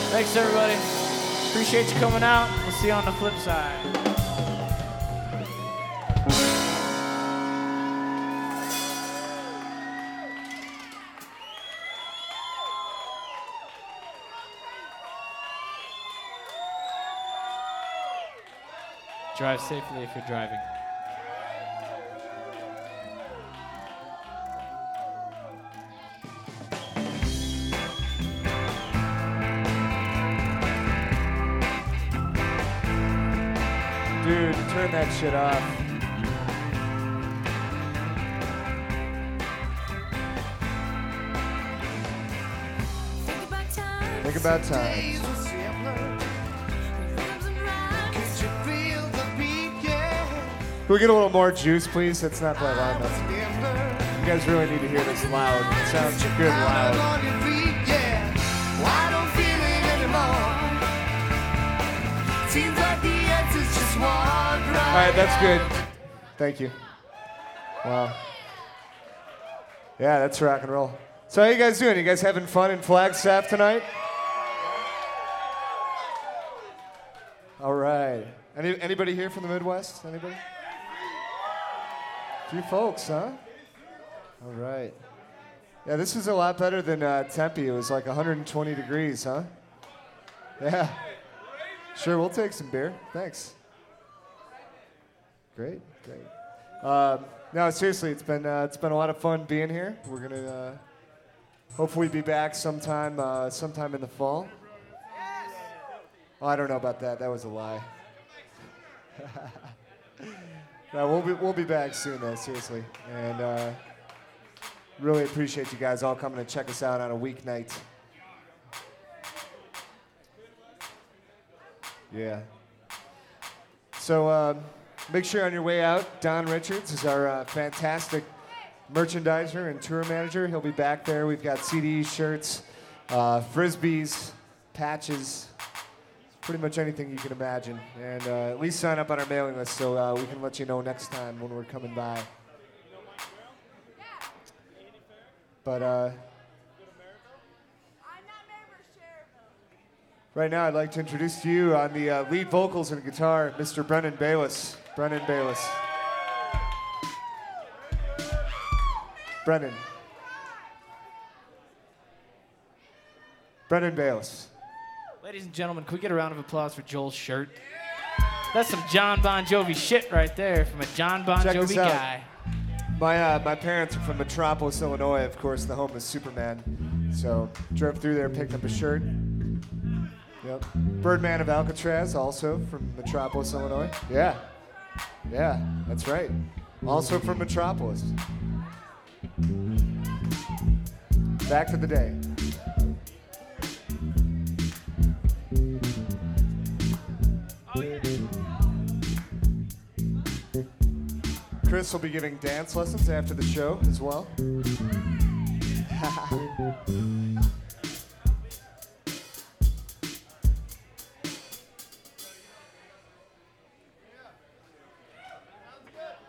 Thanks, everybody. Appreciate you coming out. We'll see you on the flip side. Drive safely if you're driving. Dude, turn that shit off. Think about time. Can we get a little more juice, please? That's not that loud enough. You guys really need to hear this loud. It sounds good loud. All right, that's good. Thank you. Wow. Yeah, that's rock and roll. So how you guys doing? You guys having fun in Flagstaff tonight? All right. Anybody here from the Midwest? Anybody? Few folks, huh? All right. Yeah, this is a lot better than Tempe. It was like 120 degrees, huh? Yeah. Sure, we'll take some beer. Thanks. Great. No, seriously, it's been a lot of fun being here. We're gonna hopefully be back sometime in the fall. Oh, I don't know about that. That was a lie. No, we'll be back soon though, seriously, and really appreciate you guys all coming to check us out on a weeknight. Yeah. So make sure on your way out, Don Richards is our fantastic merchandiser and tour manager. He'll be back there. We've got CDs, shirts, frisbees, patches. Pretty much anything you can imagine, and at least sign up on our mailing list so we can let you know next time when we're coming by. But right now I'd like to introduce to you on the lead vocals and guitar, Mr. Brennan Bayless. Brennan Bayless. Brennan Bayless. Ladies and gentlemen, can we get a round of applause for Joel's shirt? That's some John Bon Jovi shit right there from a John Bon Jovi guy. My parents are from Metropolis, Illinois, of course, the home of Superman. So drove through there, picked up a shirt. Yep. Birdman of Alcatraz, also from Metropolis, Illinois. Yeah, that's right. Also from Metropolis. Back to the day. Chris will be giving dance lessons after the show as well.